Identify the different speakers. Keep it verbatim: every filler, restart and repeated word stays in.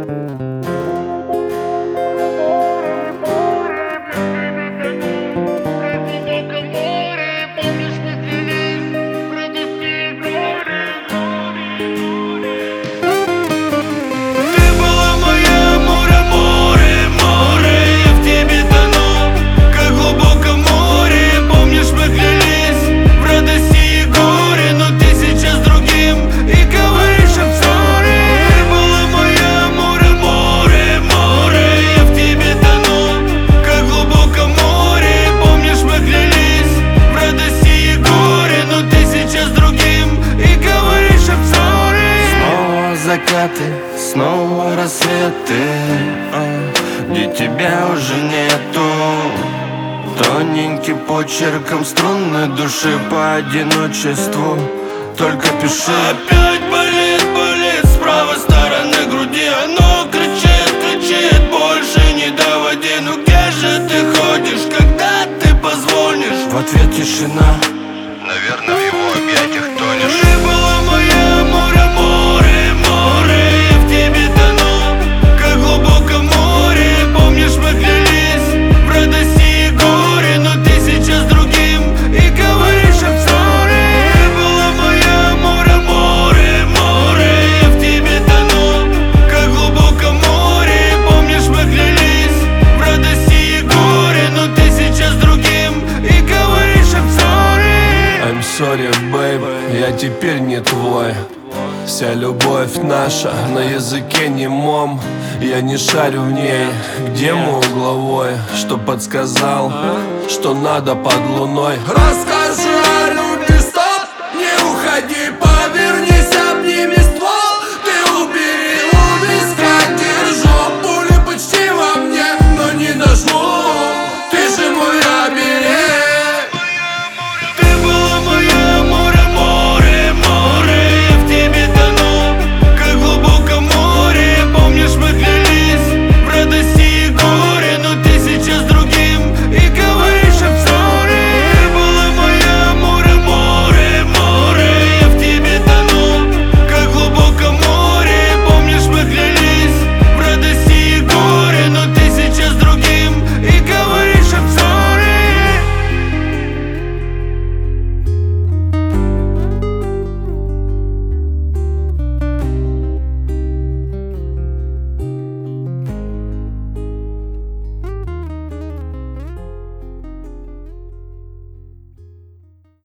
Speaker 1: Закаты, снова рассветы, а, где тебя уже нету. Тоненьким почерком струны души по одиночеству. Только пиши. Опять болит, болит с правой стороны груди. Оно кричит, кричит, больше не доводи. Ну где же ты ходишь, когда ты позвонишь? В ответ тишина.
Speaker 2: Наверное, в его объятиях тонешь.
Speaker 1: Ты была моя, море, море, море. Я в тебе тону, как в глубоком море. Помнишь, мы клялись в радости и горе, но ты сейчас другим и говоришь I'm sorry. Ты была моя, море, море, море. Я в тебе тону, как в глубоком море. Помнишь, мы клялись в радости и горе, но ты сейчас другим и говоришь I'm sorry.
Speaker 3: I'm sorry, babe, я теперь не твой. Вся любовь наша на языке немом. Я не шарю в ней, где мой угловой, что подсказал, что надо под луной. Раска